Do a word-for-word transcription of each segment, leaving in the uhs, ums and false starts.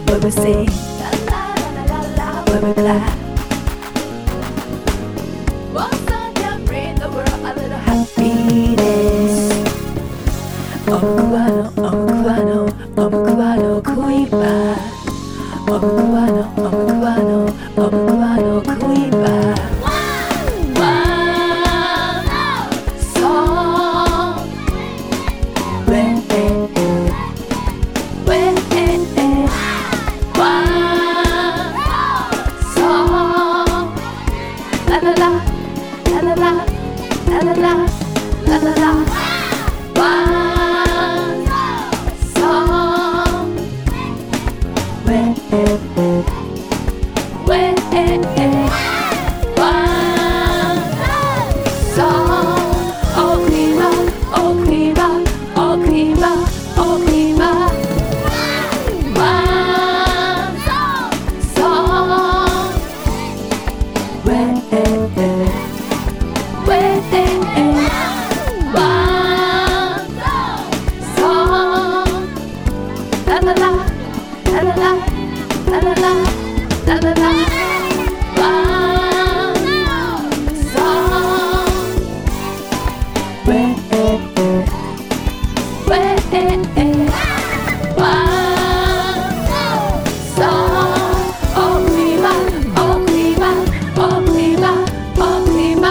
When we sing, la la la la la, when we clap. One song can bring the world a little happiness. Omukwano, omukwano, omukwano kuimba. Omukwano, omukwano, omukwano kuimba. La la la, la la la, la la la, la la la. One song. When, when, one song. Oh Klima, oh Klima, oh Klima, oh Klima. One song. When, when, one song. La la la, la la la, la la la, la la la. One song. When, when, one song. Oh Klima, oh Klima, oh Klima, oh Klima.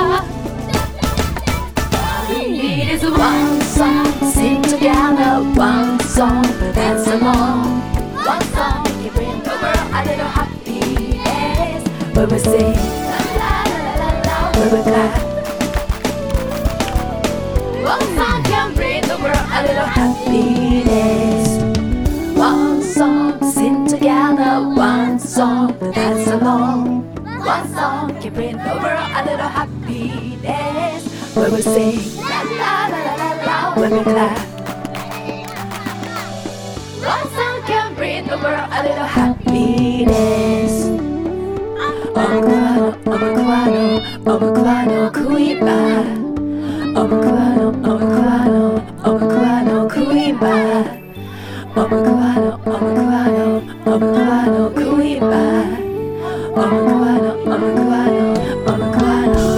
All we need is one song, sing together. One song, dance along. One song can bring the world a little happiness. When we sing, la la la la la, when we clap. One song can bring the world a little happiness. One song, sing together. One song, dance along. One song can bring the world a little happiness. When we sing, la la la la la la, when we clap. One song can bring the world a little happiness. Omukwano, omukwano, omukwano kuimba. Omukwano, omukwano, omukwano kuimba. Omukwano, omukwano, omukwano kuimba. Omukwano, omukwano, omukwano.